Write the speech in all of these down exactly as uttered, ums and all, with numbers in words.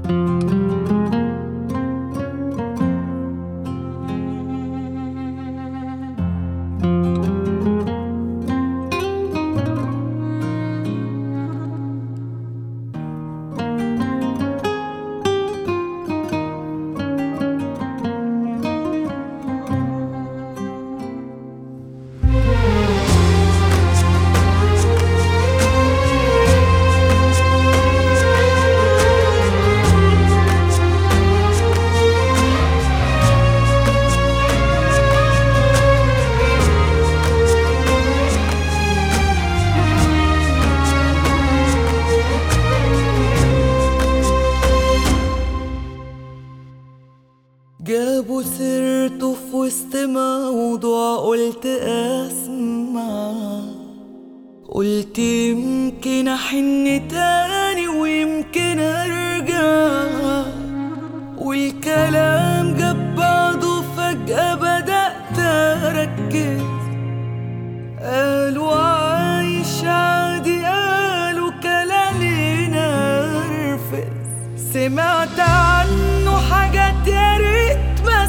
جابوا سيرته في وسط موضوع، قلت اسمع، قلت يمكن احن تاني ويمكن ارجع، والكلام جاب بعضه فجأة بدأت اركز. قالوا عايش عادي، قالوا كلامي نرفز، سمعت عنه حاجات يا ريت ما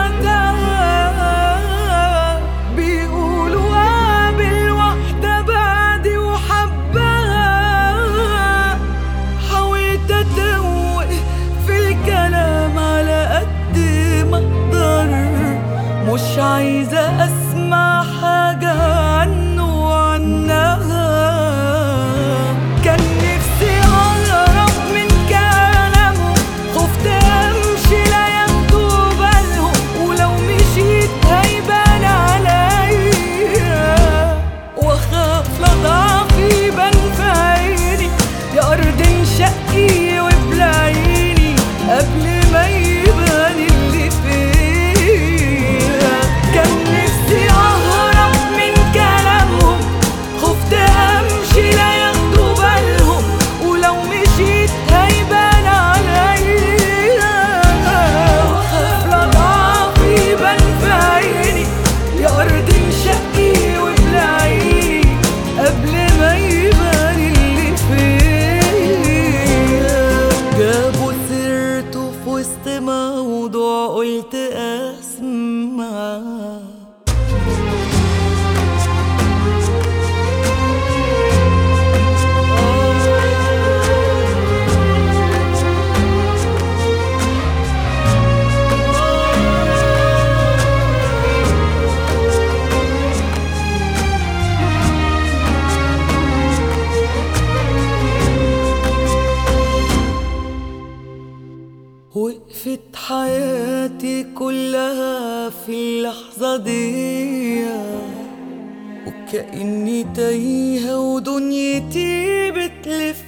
سمعتها، بيقولوا قابل واحدة بعدي وحبها. حاولت اتوه في الكلام على قد ما اقدر، مش عايزة اسمع حاجة عنه وعنها. كان نفسي اهرب من كلامه، خفت امشي لا ياخدوا بالهم، ولو مشيت هيبان عليا، واخاف لا ضعفي يبان في عيني، يا ارض انشقي وابلعيني قبل ما يبان اللي فيها. كان نفسي اهرب من كلامهم، خفت امشي لا ياخدوا بالهم، ولو مشيت هيبان عليا، واخاف لا ضعفي يبان في عيني، يا ارض انشقي وابلعيني قبل ما يبان اللي فيا. جابوا سيرته في وسط موضوع، قلت اسمع. وقفت حياتي كلها في اللحظة دي، وكأني تايهة ودنيتي بتلف